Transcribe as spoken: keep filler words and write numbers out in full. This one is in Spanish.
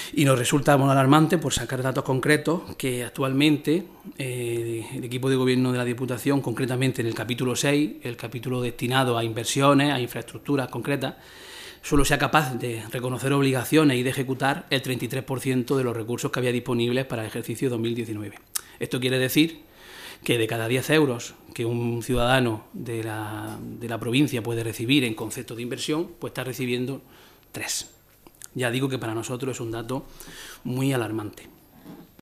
Y nos resulta muy alarmante, por sacar datos concretos, que actualmente eh, el equipo de gobierno de la Diputación, concretamente en el capítulo seis, el capítulo destinado a inversiones, a infraestructuras concretas, solo sea capaz de reconocer obligaciones y de ejecutar el treinta y tres por ciento de los recursos que había disponibles para el ejercicio dos mil diecinueve. Esto quiere decir que de cada diez euros que un ciudadano de la, de la provincia puede recibir en concepto de inversión, pues está recibiendo tres. Ya digo que para nosotros es un dato muy alarmante.